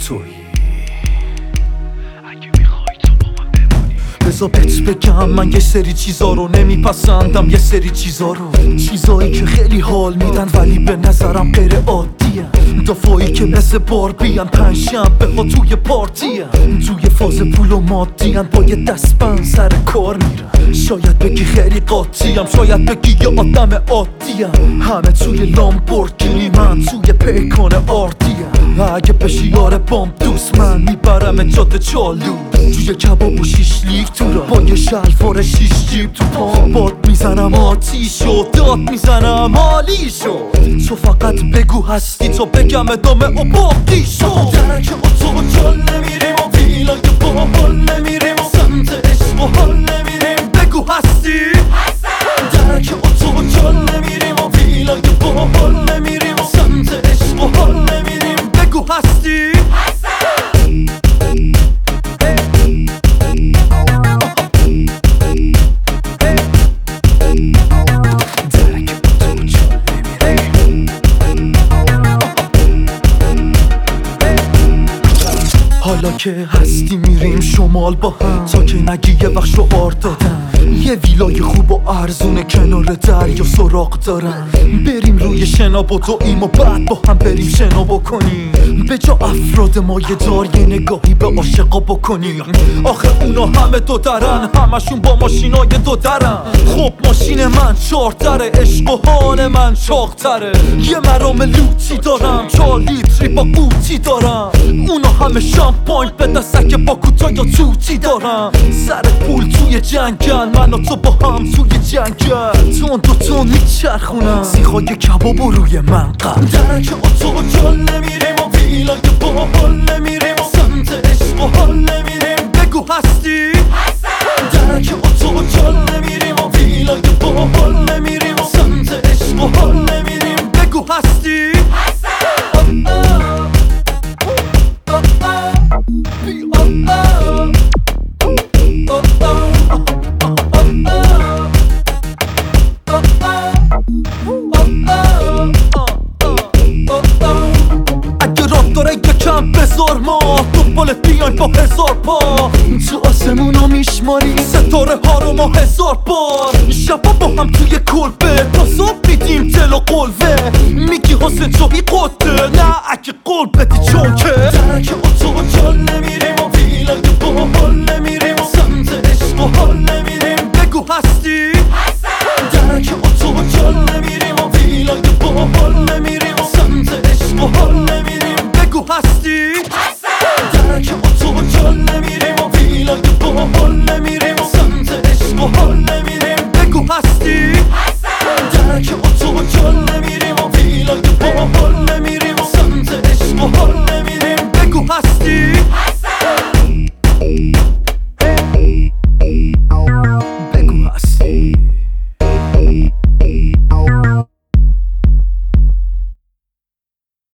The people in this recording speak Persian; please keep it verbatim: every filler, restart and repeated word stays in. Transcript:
تویی. بذار بهت بگم من یه سری چیزا رو نمیپسندم، یه سری چیزا رو، چیزایی که خیلی حال میدن ولی به نظرم غیر عادیه. دفاعی که مثل باربیان پنجشنبه ها توی پارتیه، توی فاز پول و مادیان با یه دستبند سر کار میرن. شاید بگی خیلی قاطیم، شاید بگی یه آدم عادیم، همه توی لامبورگینی من توی پیکان آردیم. اگه بشی یار بام دوست من میبرم جاده چالو، توی کباب و شیش لیک تو را با یه شلوار شیش جیب تو پام باد میزنم آتیشو داد میزنم حالیشو. تو فقط بگو هستی تا بگم ادامه و باقی شو. درک اتو جال نمیریم و ویلای با حال نمیریم و سمت عشق و حال نمیریم. بگو هستی درک اتو جال نمیریم و ویلای با حال نمیریم و سمت عشق و حال نمیریم. بگو هستی حالا که هستی میریم شمال با هم تا که نگی یه وقت شعار دادم. یه ویلای خوب و ارزونه کنار دریا سراغ دارم. بریم روی شناب و دویم و بعد با هم بریم شنا بکنیم. به جا افراد مایه دار یه نگاهی به عاشقا بکنیم. آخه اونا همه دو درن، همشون با ماشینای دو درن. خب ماشین من چهار دره، عشق و حال من چاق‌تره. یه مرام لوتی دارم، چهار لیتری با قوطی دارم. اونا همه شامپاین به دستک با کوتا یا توتی دارم. سر پول توی جنگل، من و تو با هم توی جنگل. تون دو تون میچرخونم سیخای کباب و روی منقل. درک اتو جال نمیریم و ویلای با حال نمیریم و سمت عشق و حال نمیریم. بگو هستی درک اتو جال نمیریم و ویلای با حال نمیریم و سمت عشق و حال نمیریم. بگو هستی بزار ما دنبالت بیایم با هزار پا. تو آسمونو میشماری ستاره ها رو ما هزار بار. شبا با هم توی کلبه تا صبح میدیم دل و قلبه. میگی حسن جایی قده، نه اگه قول بدی چون که درک اتو جال نمیریم و ویلای با حال نمیریم و سمت عشق و حال نمیریم. بگو هستی درک اتو جال نمیریم و ویلای با حال نمیریم و سمت عشق و حال نمیریم. بگو هستی درک اتو جال نمیریم و ویلای با حال نمیریم و سمت عشق و حال نمیریم. بگو هستی درک اتو جال نمیریم و ویلای با حال